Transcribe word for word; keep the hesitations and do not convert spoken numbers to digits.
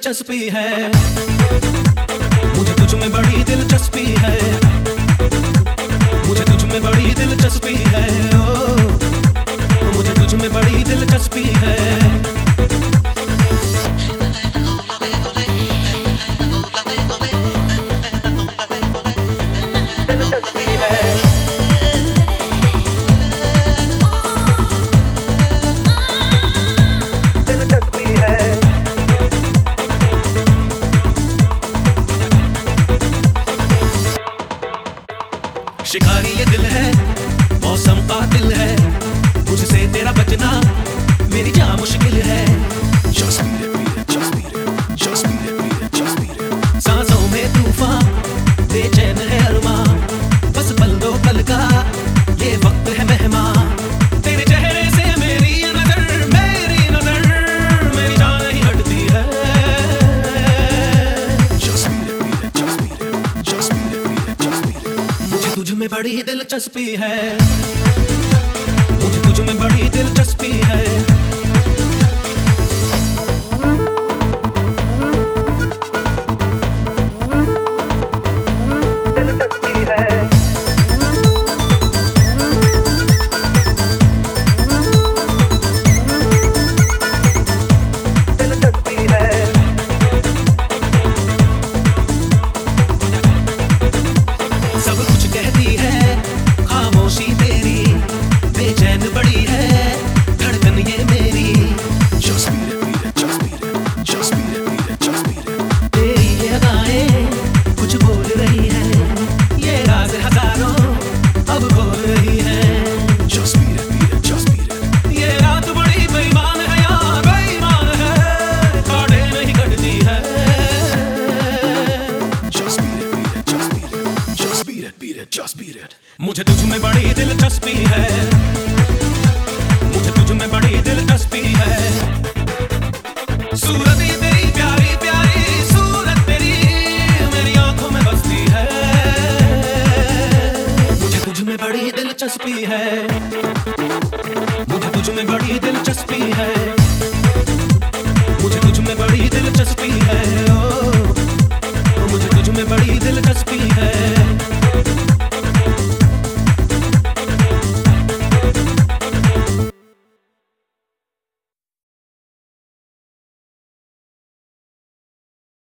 दिलचस्पी है, मुझे तुझ में बड़ी दिलचस्पी है, मुझे तुझ में बड़ी दिलचस्पी है, ओ मुझे तुझ में बड़ी दिलचस्पी है। शिकारी ये दिल है, मौसम कातिल है, मुझसे तेरा बचना मेरी जान मुश्किल है। Just beat it, beat it, just beat it, just beat it, beat it, just beat it। सांसों में तूफान, बेचैन है अरमान, बस पल दो पल का ये वक्त है मेहमान। तेरे चेहरे से मेरी नजर, मेरी नजर, मेरी जान नहीं हटती है। Just beat it, beat it, just beat it, just beat it, beat it, just beat it। मुझे तुझ में बड़ी दिलचस्पी है, मुझे तुझ में बड़ी दिलचस्पी है। Just beat it। मुझे तुझ में बड़ी दिलचस्पी है, मुझे तुझ में बड़ी दिलचस्पी है। सूरत ये तेरी प्यारी प्यारी, सूरत तेरी मेरी आंखों में बसती है। मुझे तुझ में बड़ी दिलचस्पी है, मुझे तुझ में बड़ी दिलचस्पी है, मुझे तुझ में बड़ी दिलचस्पी है, ओ मुझे तुझ में बड़ी दिलचस्पी है।